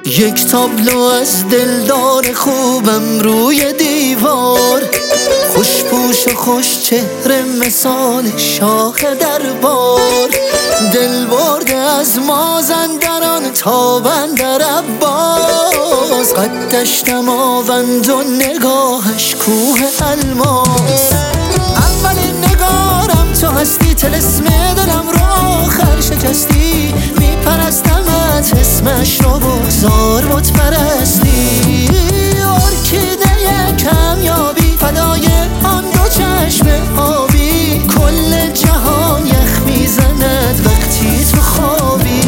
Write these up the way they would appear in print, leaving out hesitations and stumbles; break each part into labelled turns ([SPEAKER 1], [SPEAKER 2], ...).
[SPEAKER 1] یک تابلو از دلدار خوبم روی دیوار، خوشپوش و خوش چهره مثال شاخ دربار، دل برده از مازندران تا بندر عباس، قدش دماوند و نگاهش کوه الماس. اولین نگارم تو هستی، طلسم دلم رو آخر شکستی، میپرستمت اسمش رو بگذار بت پرستی. ارکیده کمیابی فدای آن دو چشم آبی، کل جهان یخ میزند وقتی تو خوابی.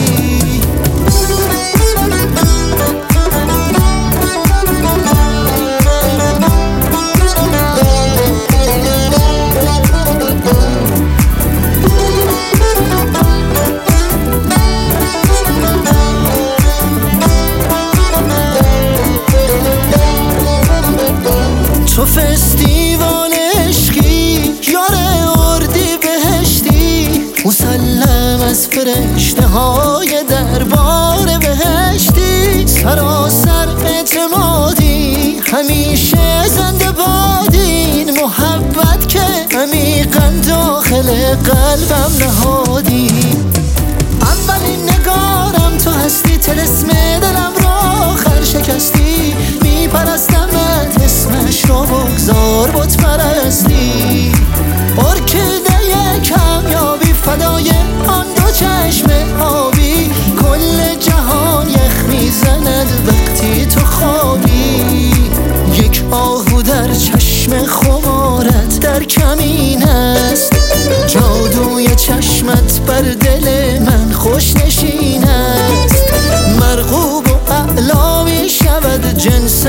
[SPEAKER 1] تو فستیوال عشقی یار اردی بهشتی، مسلم از فرشته های دربار بهشتی، سراسر اعتمادی همیشه زنده بادین، محبت که عمیقا داخل قلبم نهادی. اولین نگارم تو هستی، طلسم دلم رو آخر شکستی، میپرستمت اسمش رو بگذار بت پرستی. ارکیده کمیابی فدای آن دو چشم آبی، کل جهان یخ میزند وقتی تو خوابی. یک آهو در چشم خمارت در کمین است، جادوی چشمت بر دل من خوش نشین است، مرغوب و اعلا می شود جنس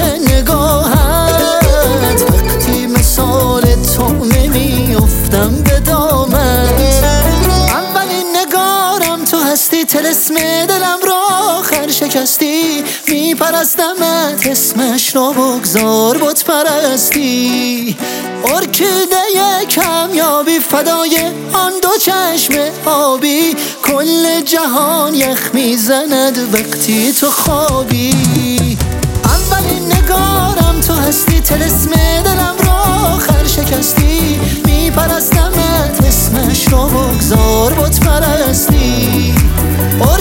[SPEAKER 1] نگاهت، وقتی مثال تو نمیافتم به دامت. اولین نگارم تو هستی، طلسم دلم را آخر شکستی، میپرستمت اسمش را بگذار بت پرستی. ارکیده کمیابی فدای آن دو چشم آبی، کل جهان یخ میزند وقتی تو خوابی. اولین نگارم تو هستی، طلسم دلم را آخر شکستی، میپرستمت اسمش را بگذار بت پرستی.